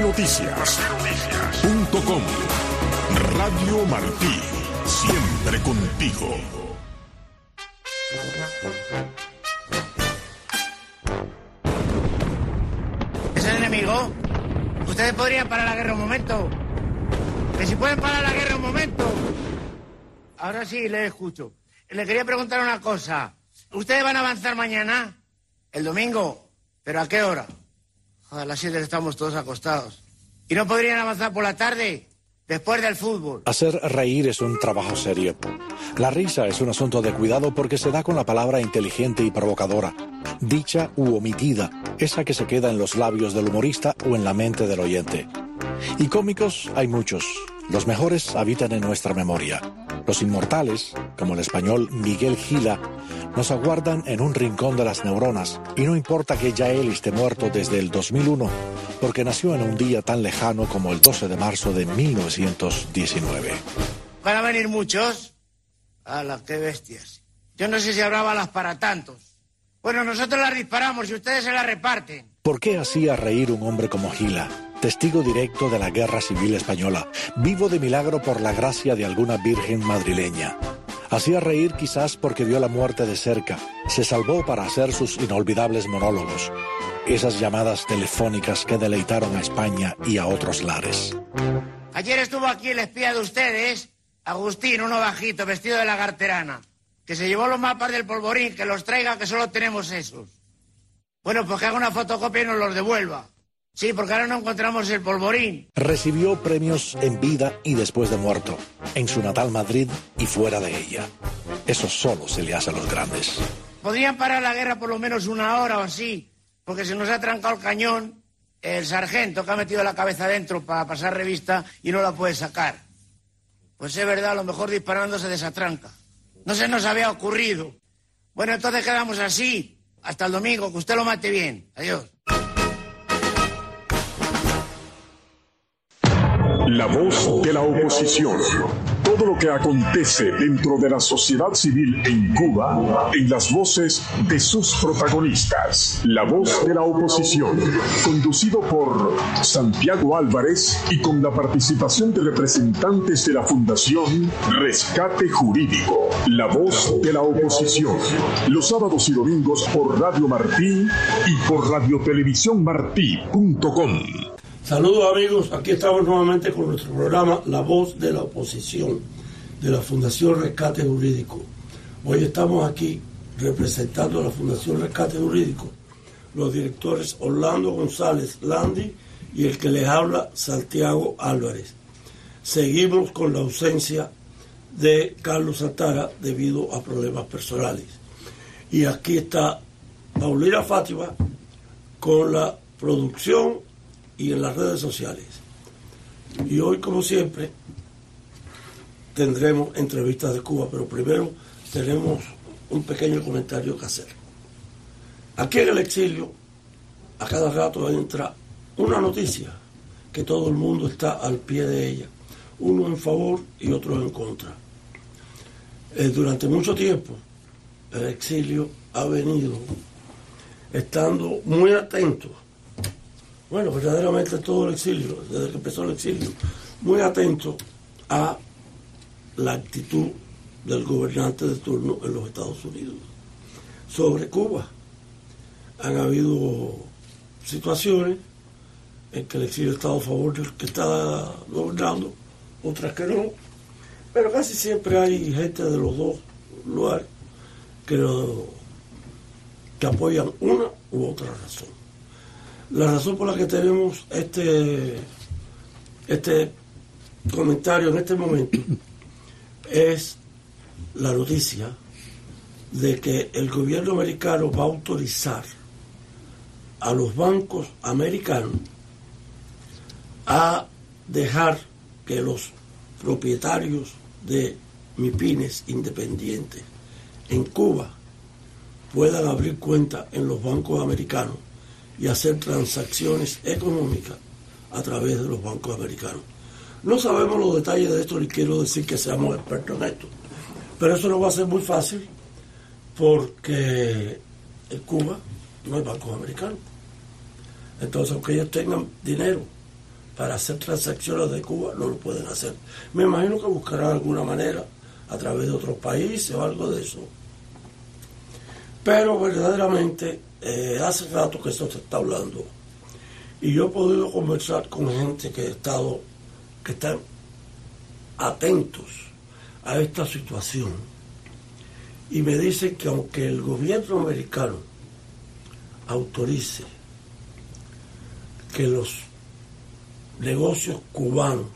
martinoticias.com. Radio Martí, siempre contigo. ¿Es el enemigo? Ustedes podrían parar la guerra un momento. Que si pueden parar la guerra un momento. Ahora sí, le escucho. Le quería preguntar una cosa. ¿Ustedes van a avanzar mañana? ¿El domingo? ¿Pero a qué hora? A las 7 estamos todos acostados. ¿Y no podrían avanzar por la tarde? Después del fútbol. Hacer reír es un trabajo serio. La risa es un asunto de cuidado porque se da con la palabra inteligente y provocadora, dicha u omitida, esa que se queda en los labios del humorista o en la mente del oyente. Y cómicos hay muchos. Los mejores habitan en nuestra memoria. Los inmortales, como el español Miguel Gila, nos aguardan en un rincón de las neuronas, y no importa que ya él esté muerto desde el 2001, porque nació en un día tan lejano como el 12 de marzo de 1919. ¿Van a venir muchos? ¡Hala, qué bestias! Yo no sé si habrá balas para tantos. Bueno, nosotros las disparamos y ustedes se las reparten. ¿Por qué hacía reír un hombre como Gila? Testigo directo de la Guerra Civil Española, vivo de milagro por la gracia de alguna virgen madrileña. Hacía reír quizás porque vio la muerte de cerca, se salvó para hacer sus inolvidables monólogos, esas llamadas telefónicas que deleitaron a España y a otros lares. Ayer estuvo aquí el espía de ustedes, Agustín, uno bajito, vestido de lagarterana, que se llevó los mapas del polvorín, que los traiga, que solo tenemos esos. Bueno, pues que haga una fotocopia y nos los devuelva. Sí, porque ahora no encontramos el polvorín. Recibió premios en vida y después de muerto, en su natal Madrid y fuera de ella. Eso solo se le hace a los grandes. Podrían parar la guerra por lo menos una hora o así, porque se nos ha trancado el cañón, el sargento que ha metido la cabeza dentro para pasar revista y no la puede sacar. Pues es verdad, a lo mejor disparando se desatranca. No se nos había ocurrido. Bueno, entonces quedamos así. Hasta el domingo, que usted lo mate bien. Adiós. La voz de la oposición. Todo lo que acontece dentro de la sociedad civil en Cuba, en las voces de sus protagonistas. La voz de la oposición, conducido por Santiago Álvarez y con la participación de representantes de la Fundación Rescate Jurídico. La voz de la oposición. Los sábados y domingos por Radio Martí y por radiotelevisiónmartí.com. Saludos amigos, aquí estamos nuevamente con nuestro programa La Voz de la Oposición de la Fundación Rescate Jurídico. Hoy estamos aquí representando a la Fundación Rescate Jurídico, los directores Orlando González Landi y el que les habla Santiago Álvarez. Seguimos con la ausencia de Carlos Santana debido a problemas personales. Y aquí está Paulina Fátima con la producción y en las redes sociales. Y hoy, como siempre, tendremos entrevistas de Cuba, pero primero tenemos un pequeño comentario que hacer. Aquí en el exilio, a cada rato entra una noticia que todo el mundo está al pie de ella, uno en favor y otro en contra. Durante mucho tiempo, el exilio ha venido estando muy atento. Bueno, verdaderamente todo el exilio, desde que empezó el exilio, muy atento a la actitud del gobernante de turno en los Estados Unidos sobre Cuba. Han habido situaciones en que el exilio ha estado a favor del que está gobernando, otras que no, pero casi siempre hay gente de los dos lugares que apoyan una u otra razón. La razón por la que tenemos este comentario en este momento es la noticia de que el gobierno americano va a autorizar a los bancos americanos a dejar que los propietarios de MIPYMES independientes en Cuba puedan abrir cuentas en los bancos americanos y hacer transacciones económicas a través de los bancos americanos. No sabemos los detalles de esto, ni quiero decir que seamos expertos en esto, pero eso no va a ser muy fácil porque en Cuba no hay bancos americanos. Entonces, aunque ellos tengan dinero para hacer transacciones de Cuba no lo pueden hacer. Me imagino que buscarán alguna manera a través de otros países o algo de eso. Pero verdaderamente hace rato que esto se está hablando. Y yo he podido conversar con gente que están atentos a esta situación. Y me dicen que aunque el gobierno americano autorice que los negocios cubanos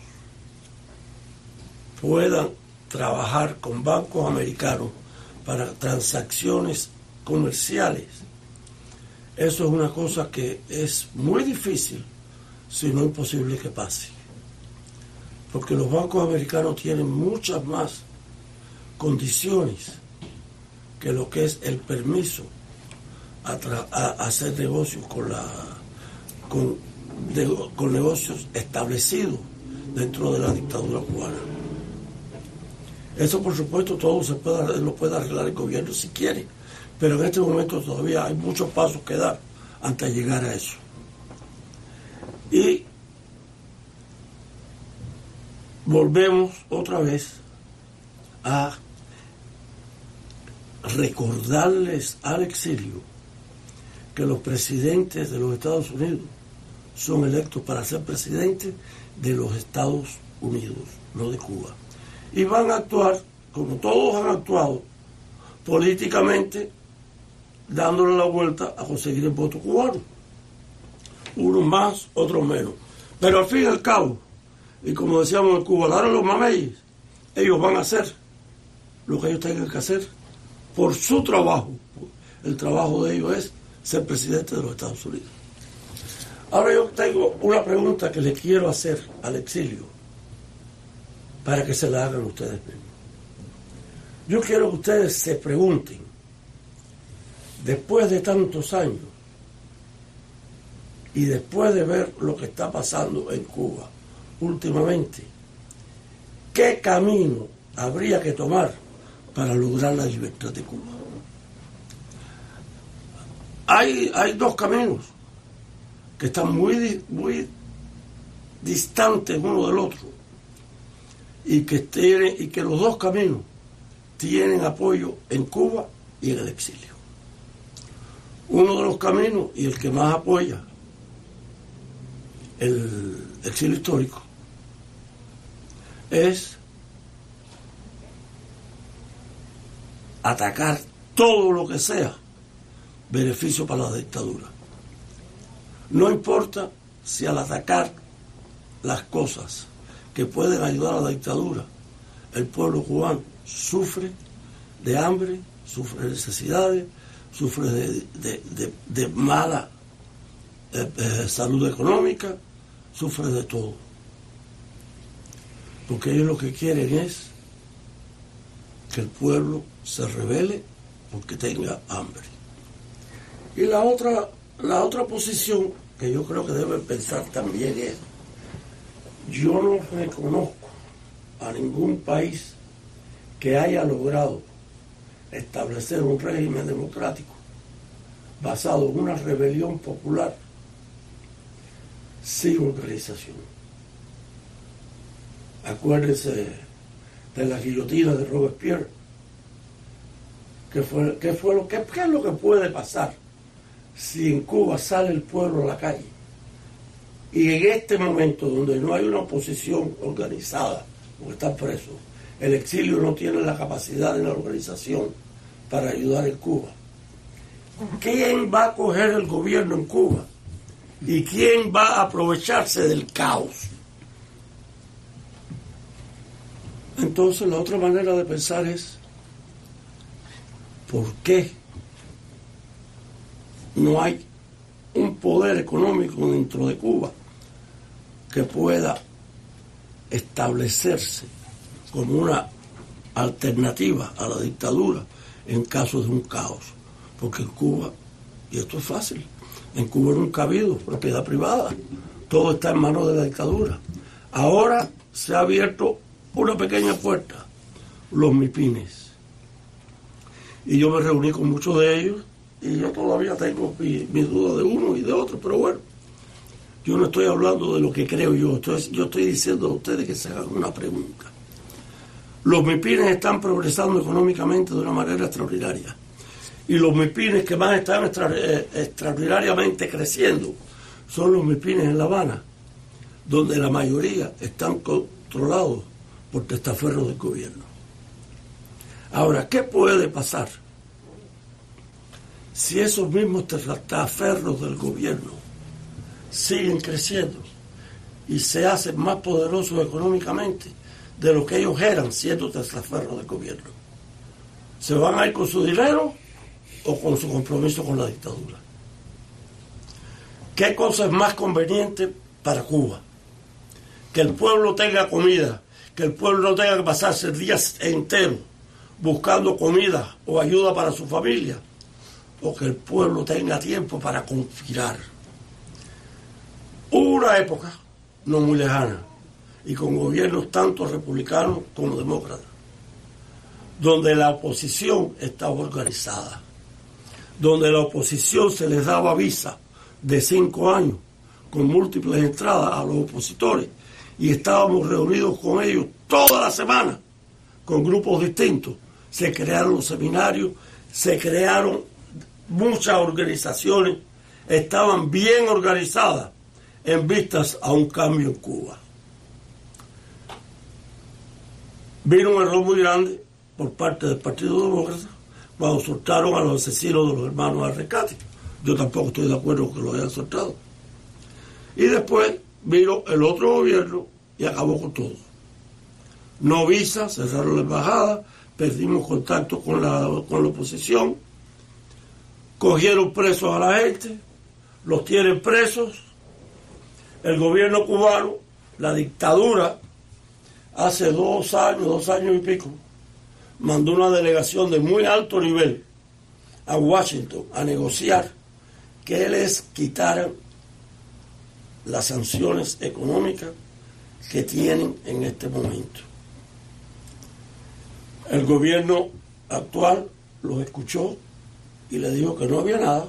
puedan trabajar con bancos americanos para transacciones comerciales, eso es una cosa que es muy difícil, si no imposible que pase. Porque los bancos americanos tienen muchas más condiciones que lo que es el permiso a hacer negocios con negocios establecidos dentro de la dictadura cubana. Eso, por supuesto, todo lo puede arreglar el gobierno si quiere, pero en este momento todavía hay muchos pasos que dar antes de llegar a eso. Y volvemos otra vez a recordarles al exilio que los presidentes de los Estados Unidos son electos para ser presidentes de los Estados Unidos, no de Cuba. Y van a actuar, como todos han actuado, políticamente, dándole la vuelta a conseguir el voto cubano. Unos más, otros menos. Pero al fin y al cabo, y como decíamos en Cuba, ahora los mameyes, ellos van a hacer lo que ellos tengan que hacer por su trabajo. El trabajo de ellos es ser presidente de los Estados Unidos. Ahora yo tengo una pregunta que le quiero hacer al exilio para que se la hagan ustedes mismos. Yo quiero que ustedes se pregunten, después de tantos años y después de ver lo que está pasando en Cuba últimamente, ¿qué camino habría que tomar para lograr la libertad de Cuba? Hay dos caminos que están muy distantes uno del otro y que los dos caminos tienen apoyo en Cuba y en el exilio. Uno de los caminos, y el que más apoya el exilio histórico, es atacar todo lo que sea beneficio para la dictadura. No importa si al atacar las cosas que pueden ayudar a la dictadura, el pueblo cubano sufre de hambre, sufre de necesidades, sufre de mala salud económica, sufre de todo. Porque ellos lo que quieren es que el pueblo se rebele porque tenga hambre. Y la otra posición que yo creo que deben pensar también es: yo no reconozco a ningún país que haya logrado establecer un régimen democrático basado en una rebelión popular sin organización. Acuérdense de la guillotina de Robespierre. ¿Qué es lo que puede pasar si en Cuba sale el pueblo a la calle? Y en este momento, donde no hay una oposición organizada, porque están presos, el exilio no tiene la capacidad de la organización para ayudar en Cuba. ¿Quién va a coger el gobierno en Cuba? ¿Y quién va a aprovecharse del caos? Entonces, la otra manera de pensar es: ¿por qué no hay un poder económico dentro de Cuba que pueda establecerse como una alternativa a la dictadura en caso de un caos? Porque en Cuba, y esto es fácil, en Cuba nunca ha habido propiedad privada, todo está en manos de la dictadura. Ahora se ha abierto una pequeña puerta, los MIPIMES. Y yo me reuní con muchos de ellos y yo todavía tengo mis dudas de uno y de otro, pero bueno, Yo no estoy hablando de lo que creo yo estoy diciendo a ustedes que se hagan una pregunta. Los MIPYMES están progresando económicamente de una manera extraordinaria. Y los MIPYMES que más están extraordinariamente creciendo son los MIPYMES en La Habana, donde la mayoría están controlados por testaferros del gobierno. Ahora, ¿qué puede pasar si esos mismos testaferros del gobierno siguen creciendo y se hacen más poderosos económicamente de lo que ellos eran siendo testaferros del gobierno? ¿Se van a ir con su dinero o con su compromiso con la dictadura? ¿Qué cosa es más conveniente para Cuba? Que el pueblo tenga comida, que el pueblo no tenga que pasarse días enteros buscando comida o ayuda para su familia, o que el pueblo tenga tiempo para conspirar. Hubo una época no muy lejana, y con gobiernos tanto republicanos como demócratas, donde la oposición estaba organizada, donde la oposición se les daba visa de 5 años con múltiples entradas a los opositores, y estábamos reunidos con ellos toda la semana con grupos distintos. Se crearon los seminarios, se crearon muchas organizaciones, estaban bien organizadas en vistas a un cambio en Cuba. Vino un error muy grande por parte del Partido Demócrata cuando soltaron a los asesinos de los hermanos Arrecate. Yo tampoco estoy de acuerdo con que lo hayan soltado. Y después vino el otro gobierno y acabó con todo. No visa, cerraron la embajada, perdimos contacto con la oposición, cogieron presos a la gente, los tienen presos. El gobierno cubano, la dictadura, hace 2 años y pico, mandó una delegación de muy alto nivel a Washington a negociar que les quitaran las sanciones económicas que tienen en este momento. El gobierno actual los escuchó y le dijo que no había nada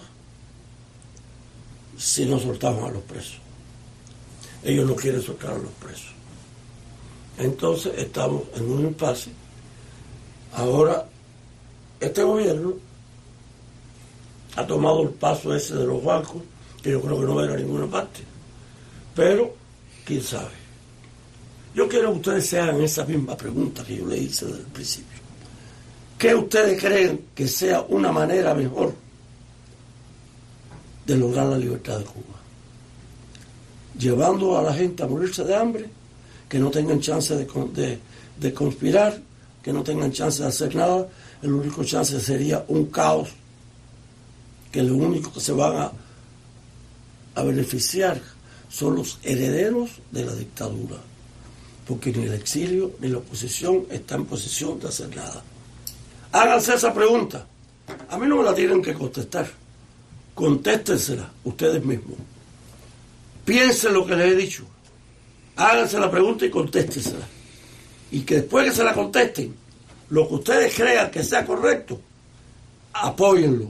si no soltaban a los presos. Ellos no quieren soltar a los presos. Entonces estamos en un impasse. Ahora, este gobierno ha tomado el paso ese de los bancos, que yo creo que no va a ir a ninguna parte. Pero, quién sabe. Yo quiero que ustedes se hagan esa misma pregunta que yo le hice desde el principio. ¿Qué ustedes creen que sea una manera mejor de lograr la libertad de Cuba? Llevando a la gente a morirse de hambre, que no tengan chance de conspirar, que no tengan chance de hacer nada. El único chance sería un caos, que lo único que se van a beneficiar son los herederos de la dictadura, porque ni el exilio ni la oposición está en posición de hacer nada. Háganse esa pregunta. A mí no me la tienen que contestar. Contéstensela ustedes mismos. Piensen lo que les he dicho. Háganse la pregunta y contéstensela. Y que después que se la contesten, lo que ustedes crean que sea correcto, apóyenlo.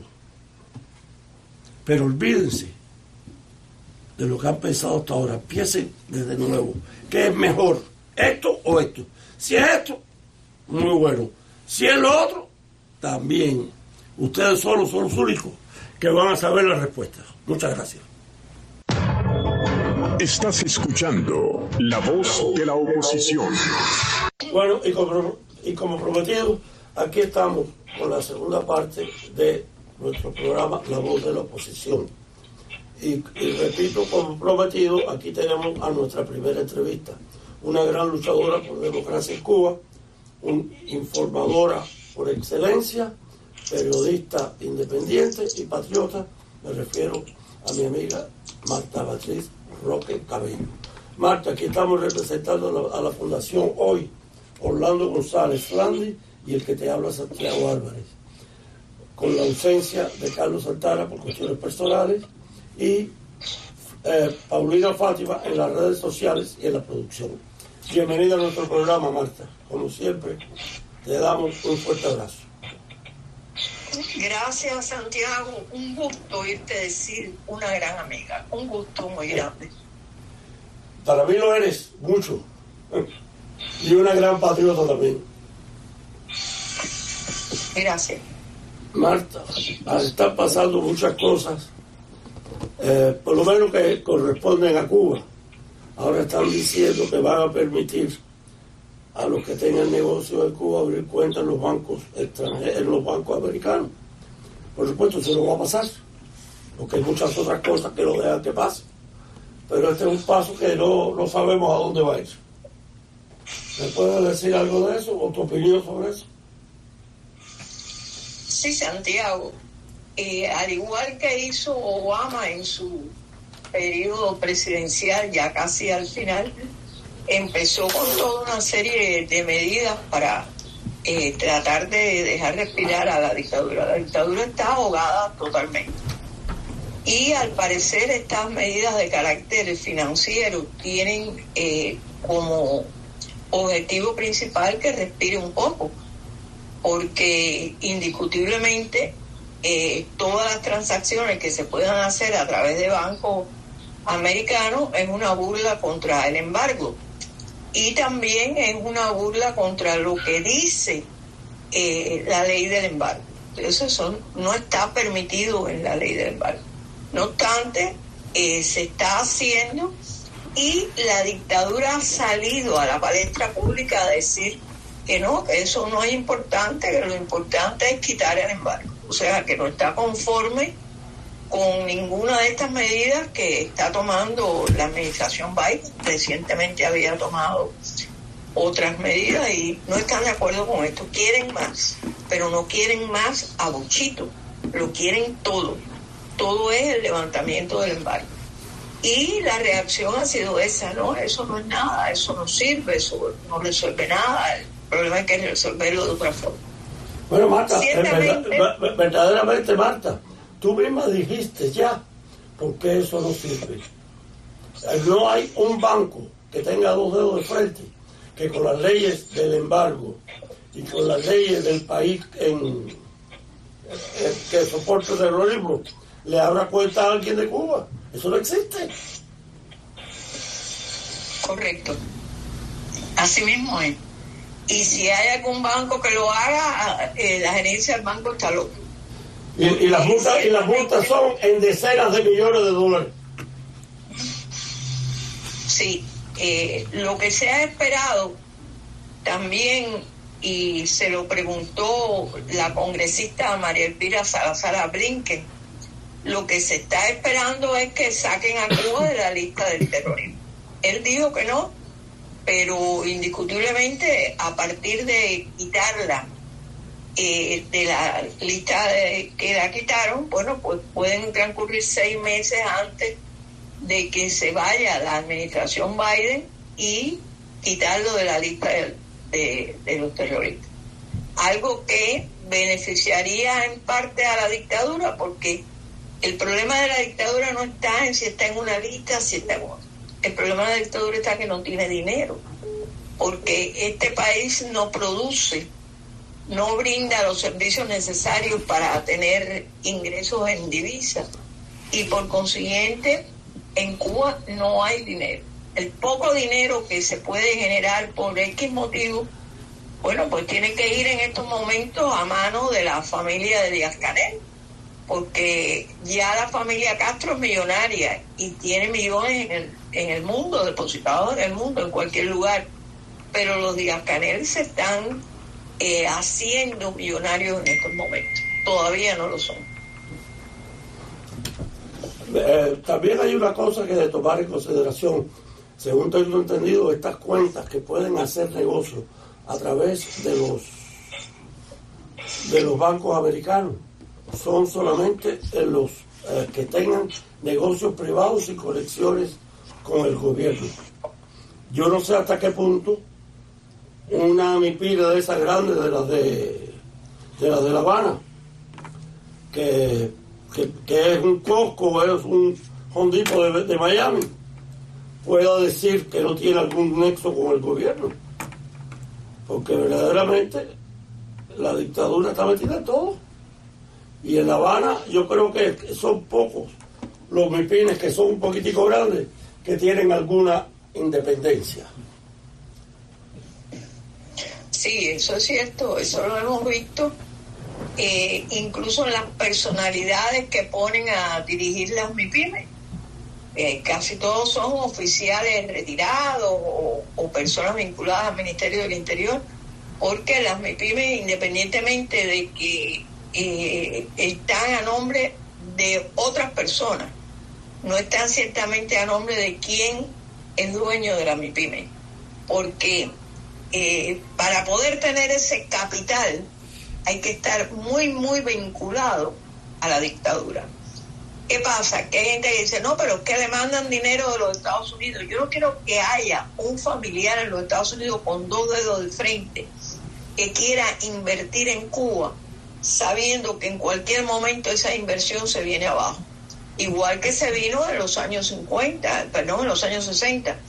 Pero olvídense de lo que han pensado hasta ahora. Piensen desde nuevo. ¿Qué es mejor? ¿Esto o esto? Si es esto, muy bueno. Si es lo otro, también. Ustedes solos son los únicos que van a saber la respuesta. Muchas gracias. Estás escuchando La Voz de la Oposición. Bueno, y como prometido, aquí estamos con la segunda parte de nuestro programa La Voz de la Oposición. Y repito, como prometido, aquí tenemos a nuestra primera entrevista. Una gran luchadora por democracia en Cuba, una informadora por excelencia, periodista independiente y patriota. Me refiero a mi amiga Marta Beatriz Roque Cabello. Marta, aquí estamos representando a la Fundación Hoy, Orlando González Flandi y el que te habla, Santiago Álvarez, con la ausencia de Carlos Santana por cuestiones personales y Paulina Fátima en las redes sociales y en la producción. Bienvenida a nuestro programa, Marta. Como siempre, te damos un fuerte abrazo. Gracias, Santiago. Un gusto oírte decir una gran amiga. Un gusto muy grande. Para mí lo eres, mucho. Y una gran patriota también. Gracias. Marta, están pasando muchas cosas, por lo menos que corresponden a Cuba. Ahora están diciendo que van a permitir a los que tengan negocios en Cuba abrir cuentas en los bancos extranjeros, en los bancos americanos. Por supuesto, eso no va a pasar, porque hay muchas otras cosas que lo dejan que pase. Pero este es un paso que no sabemos a dónde va a ir. ¿Me puedes decir algo de eso o tu opinión sobre eso? Sí, Santiago. Al igual que hizo Obama en su periodo presidencial, ya casi al final, empezó con toda una serie de medidas para tratar de dejar respirar a la dictadura. La dictadura está ahogada totalmente. Y al parecer estas medidas de carácter financiero tienen como objetivo principal que respire un poco, porque indiscutiblemente todas las transacciones que se puedan hacer a través de bancos americanos es una burla contra el embargo y también es una burla contra lo que dice la ley del embargo. Eso no está permitido en la ley del embargo. No obstante, se está haciendo y la dictadura ha salido a la palestra pública a decir que no, que eso no es importante, que lo importante es quitar el embargo. O sea, que no está conforme con ninguna de estas medidas que está tomando la administración Biden. Recientemente había tomado otras medidas y no están de acuerdo con esto. Quieren más, pero no quieren más a bochito, lo quieren todo. Todo es el levantamiento del embargo. Y la reacción ha sido esa, ¿no? Eso no es nada, eso no sirve, eso no resuelve nada. El problema es que resolverlo de otra forma. Bueno, Marta, verdaderamente, Marta, tú misma dijiste ya por qué eso no sirve. No hay un banco que tenga dos dedos de frente que con las leyes del embargo y con las leyes del país que soporta el terrorismo le abra cuenta a alguien de Cuba. Eso no existe. Correcto. Así mismo es. Y si hay algún banco que lo haga, la gerencia del banco está loca. Y las multas son en decenas de millones de dólares. Sí. Lo que se ha esperado también, y se lo preguntó la congresista María Elvira Salazar Brinken, lo que se está esperando es que saquen a Cuba de la lista del terrorismo. Él dijo que no, pero indiscutiblemente a partir de quitarla de la lista que la quitaron, bueno, pues pueden transcurrir 6 meses antes de que se vaya la administración Biden y quitarlo de la lista de los terroristas. Algo que beneficiaría en parte a la dictadura, porque el problema de la dictadura no está en si está en una lista, si está en otra. El problema de la dictadura está que no tiene dinero, porque este país no produce, no brinda los servicios necesarios para tener ingresos en divisas y por consiguiente en Cuba no hay dinero. El poco dinero que se puede generar por X motivo, bueno, pues tiene que ir en estos momentos a manos de la familia de Díaz-Canel, porque ya la familia Castro es millonaria y tiene millones en el mundo, depositados en el mundo, en cualquier lugar, pero los Díaz-Canel se están haciendo millonarios en estos momentos, todavía no lo son. También hay una cosa que de tomar en consideración, según tengo entendido, estas cuentas que pueden hacer negocio a través de los bancos americanos son solamente los que tengan negocios privados y conexiones con el gobierno. Yo no sé hasta qué punto una mipira de esas grandes, de las de La Habana, que es un Costco, es un Home Depot de Miami, pueda decir que no tiene algún nexo con el gobierno, porque verdaderamente la dictadura está metida en todo. Y en La Habana yo creo que son pocos los mipines que son un poquitico grandes que tienen alguna independencia. Sí, eso es cierto, eso lo hemos visto, incluso en las personalidades que ponen a dirigir las MIPYME. Casi todos son oficiales retirados o personas vinculadas al Ministerio del Interior, porque las MIPYME, independientemente de que están a nombre de otras personas, no están ciertamente a nombre de quién es dueño de la MIPYME, porque para poder tener ese capital hay que estar muy, muy vinculado a la dictadura. ¿Qué pasa? Que hay gente que dice, no, pero es que le mandan dinero de los Estados Unidos. Yo no quiero que haya un familiar en los Estados Unidos con 2 dedos de frente que quiera invertir en Cuba, sabiendo que en cualquier momento esa inversión se viene abajo. Igual que se vino en los años 60.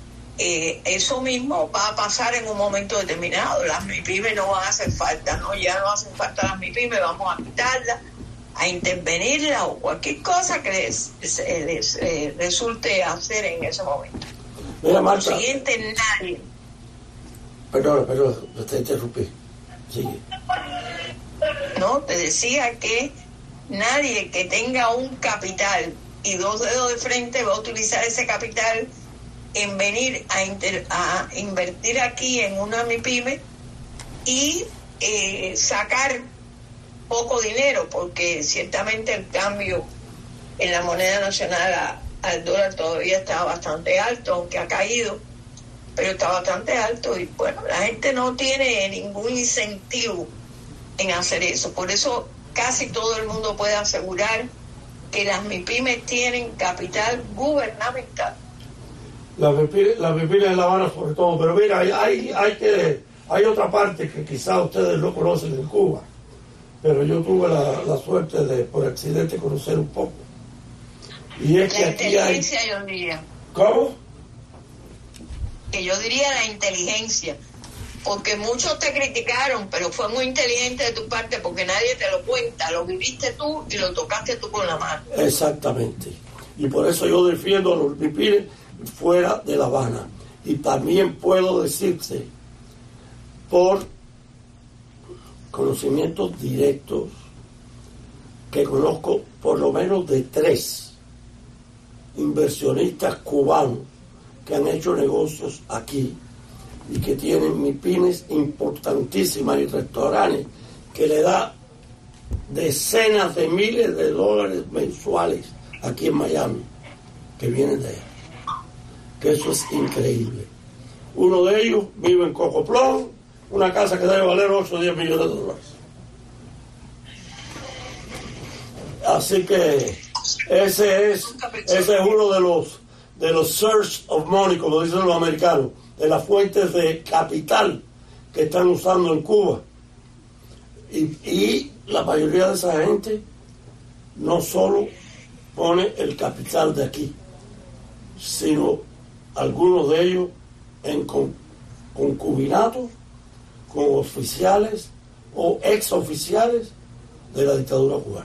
Eso mismo va a pasar en un momento determinado. Las MIPYME no van a hacer falta, ¿no? Ya no hacen falta las MIPYME, vamos a quitarlas, a intervenirla o cualquier cosa que les resulte hacer en ese momento. Mira, Por Marta, siguiente, nadie. Perdón, te interrumpí. Sigue. No, te decía que nadie que tenga un capital y 2 dedos de frente va a utilizar ese capital en venir a invertir aquí en una MIPYME y sacar poco dinero, porque ciertamente el cambio en la moneda nacional al dólar todavía está bastante alto, aunque ha caído, pero está bastante alto y bueno, la gente no tiene ningún incentivo en hacer eso. Por eso casi todo el mundo puede asegurar que las MIPYME tienen capital gubernamental. Las MIPYME de La Habana sobre todo, pero mira, hay otra parte que quizás ustedes no conocen en Cuba, pero yo tuve la suerte de, por accidente, conocer un poco. Y es que aquí hay... yo diría. ¿Cómo? Que yo diría la inteligencia, porque muchos te criticaron, pero fue muy inteligente de tu parte porque nadie te lo cuenta, lo viviste tú y lo tocaste tú con la mano. Exactamente. Y por eso yo defiendo a los MIPYME fuera de La Habana. Y también puedo decirte, por conocimientos directos, que conozco por lo menos de 3 inversionistas cubanos que han hecho negocios aquí y que tienen MIPYMEs importantísimas y restaurantes que le da decenas de miles de dólares mensuales aquí en Miami, que vienen de allá. Que eso es increíble. Uno de ellos vive en Cocoplón, una casa que debe valer 8 o 10 millones de dólares. Así que ese es uno de los source of money, como dicen los americanos, de las fuentes de capital que están usando en Cuba. Y la mayoría de esa gente no solo pone el capital de aquí, sino algunos de ellos en concubinatos con oficiales o exoficiales de la dictadura cubana.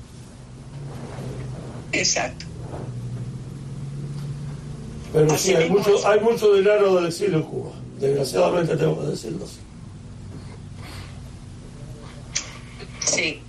Exacto. Pero sí, hay mucho dinero del exilio en Cuba. Desgraciadamente tengo que decirlo así. Sí.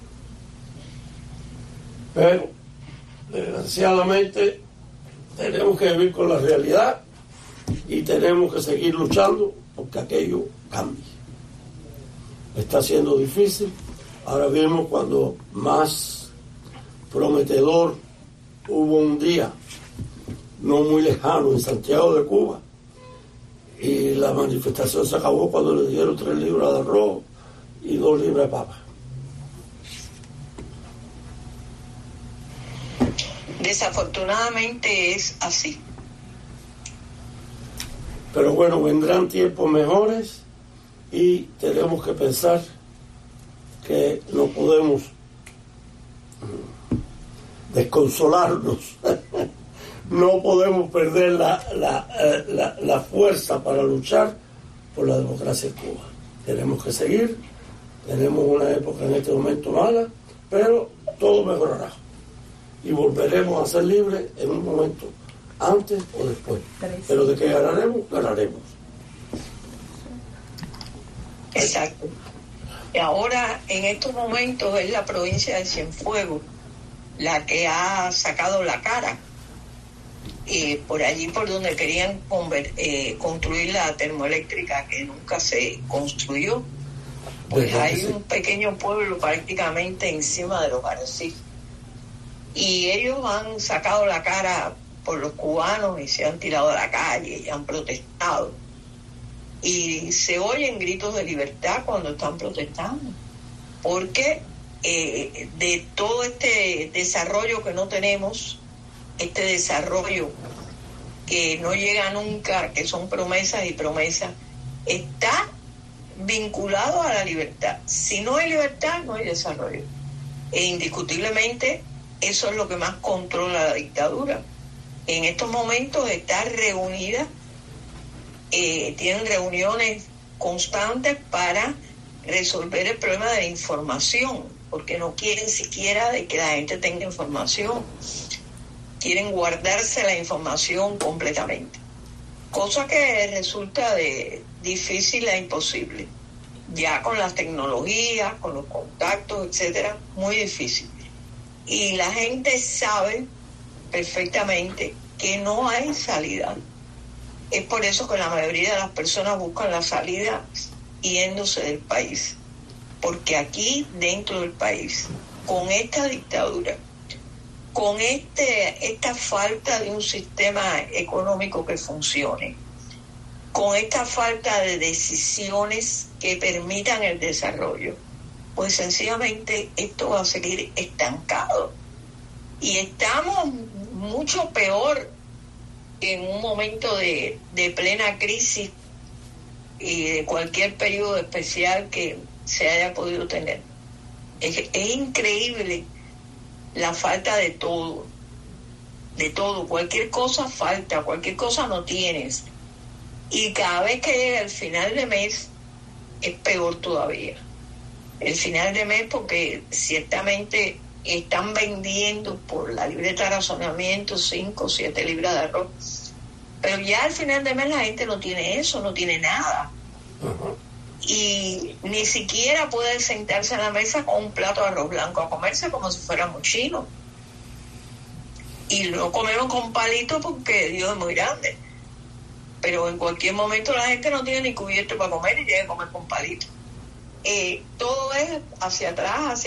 Pero, desgraciadamente, tenemos que vivir con la realidad y tenemos que seguir luchando porque aquello cambie. Está siendo difícil. Ahora vemos cuando más prometedor hubo un día no muy lejano en Santiago de Cuba y la manifestación se acabó cuando le dieron 3 libras de arroz y 2 libras de papa. Desafortunadamente es así. Pero bueno, vendrán tiempos mejores y tenemos que pensar que no podemos desconsolarnos. No podemos perder la fuerza para luchar por la democracia en Cuba. Tenemos que seguir. Tenemos una época en este momento mala, pero todo mejorará. Y volveremos a ser libres en un momento antes o después. Pero de que ganaremos, ganaremos. Exacto. Y ahora, en estos momentos, es la provincia de Cienfuegos la que ha sacado la cara. Por allí, por donde querían construir la termoeléctrica, que nunca se construyó, pues hay un pequeño pueblo prácticamente encima de los arrecifes. Y ellos han sacado la cara por los cubanos y se han tirado a la calle y han protestado. Y se oyen gritos de libertad cuando están protestando, porque de todo este desarrollo que no tenemos, este desarrollo que no llega nunca, que son promesas y promesas, está vinculado a la libertad. Si no hay libertad, no hay desarrollo. E indiscutiblemente eso es lo que más controla la dictadura. En estos momentos está reunida, tienen reuniones constantes para resolver el problema de la información, porque no quieren siquiera de que la gente tenga información. Quieren guardarse la información completamente, cosa que resulta de difícil e imposible. Ya con las tecnologías, con los contactos, etcétera, muy difícil. Y la gente sabe perfectamente que no hay salida. Es por eso que la mayoría de las personas buscan la salida yéndose del país. Porque aquí, dentro del país, con esta dictadura, con esta falta de un sistema económico que funcione, con esta falta de decisiones que permitan el desarrollo, pues sencillamente esto va a seguir estancado. Y estamos mucho peor que en un momento de plena crisis y de cualquier periodo especial que se haya podido tener. Es increíble la falta de todo, cualquier cosa falta, cualquier cosa no tienes, y cada vez que llega el final de mes es peor todavía. El final de mes, porque ciertamente están vendiendo por la libreta de razonamiento 5 o 7 libras de arroz, pero ya al final de mes la gente no tiene eso, no tiene nada. Y ni siquiera puede sentarse en la mesa con un plato de arroz blanco a comerse como si fuéramos chinos. Y lo comemos con palitos porque Dios es muy grande. Pero en cualquier momento la gente no tiene ni cubierto para comer y tiene que comer con palitos. Todo es hacia atrás,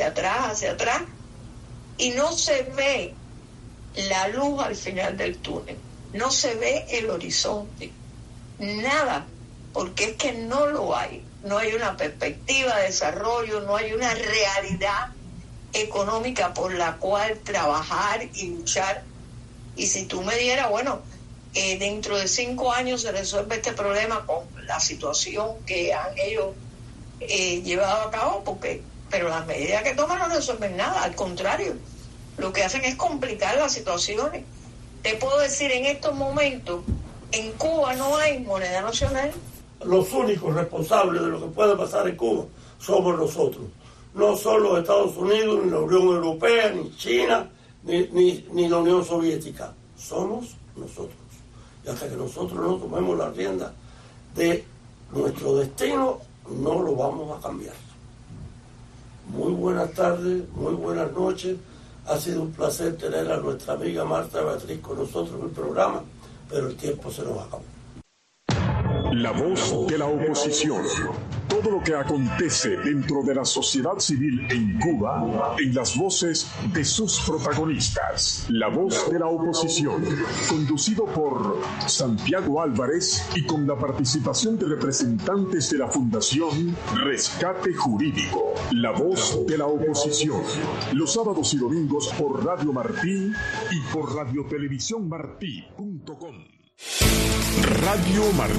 y no se ve la luz al final del túnel. No se ve el horizonte. Nada, porque es que no lo hay. No hay una perspectiva de desarrollo, no hay una realidad económica por la cual trabajar y luchar. Y si tú me dieras, bueno, dentro de 5 años se resuelve este problema con la situación que han ellos llevado a cabo, pero las medidas que toman no resuelven nada, al contrario, lo que hacen es complicar las situaciones. Te puedo decir, en estos momentos, en Cuba no hay moneda nacional. Los únicos responsables de lo que puede pasar en Cuba somos nosotros. No son los Estados Unidos, ni la Unión Europea, ni China, ni la Unión Soviética. Somos nosotros. Y hasta que nosotros no tomemos la rienda de nuestro destino, no lo vamos a cambiar. Muy buenas tardes, muy buenas noches. Ha sido un placer tener a nuestra amiga Marta Beatriz con nosotros en el programa, pero el tiempo se nos acabó. La voz de la oposición. Todo lo que acontece dentro de la sociedad civil en Cuba, en las voces de sus protagonistas. La voz de la oposición, conducido por Santiago Álvarez y con la participación de representantes de la Fundación Rescate Jurídico. La voz de la oposición. Los sábados y domingos por Radio Martí y por radiotelevisiónmartí.com. Radio Martí.